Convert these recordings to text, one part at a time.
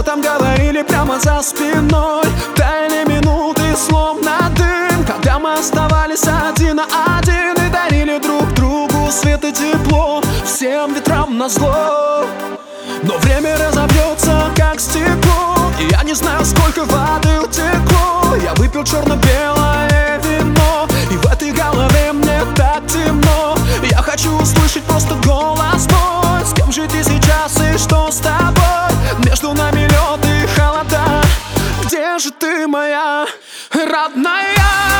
там говорили прямо за спиной. Таяли минуты, словно дым, когда мы оставались один на один и дарили друг другу свет и тепло, всем ветрам назло. Но время разобьется, как стекло, и я не знаю, сколько воды утекло. Я выпил черно-белое вино, и в этой голове мне так темно. Я хочу услышать просто голос мой. С кем же ты сейчас и что с тобой? Между нами лед и холода. Где же ты, моя родная?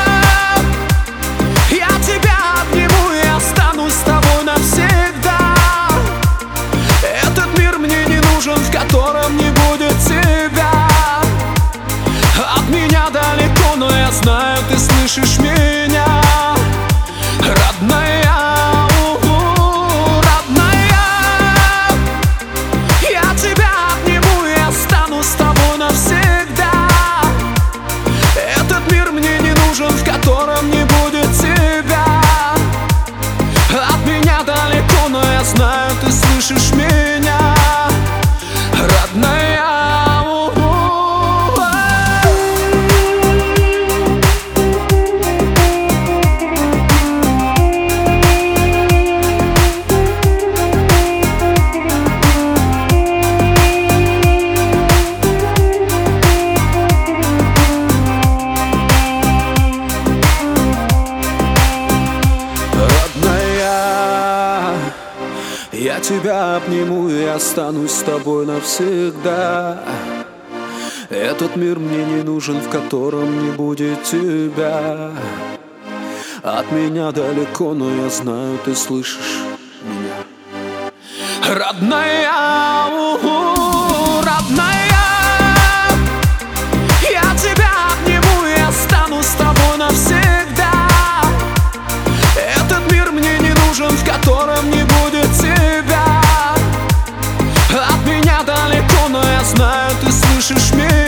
Я тебя обниму и останусь с тобой навсегда. Этот мир мне не нужен, в котором не будет тебя. От меня далеко, но я знаю, ты слышишь меня, родная. Родная, я тебя обниму и останусь с тобой навсегда. Этот мир мне не нужен, в котором не будет тебя. От меня далеко, но я знаю, ты слышишь меня, родная. Я тебя обниму и останусь с тобой навсегда. Этот мир мне не нужен, в котором не будет тебя. От меня далеко, но я знаю, ты слышишь меня, родная. Родная, я тебя обниму и останусь с тобой навсегда. Этот мир мне не нужен, в котором не будет тебя. От меня далеко, но я знаю, ты слышишь меня.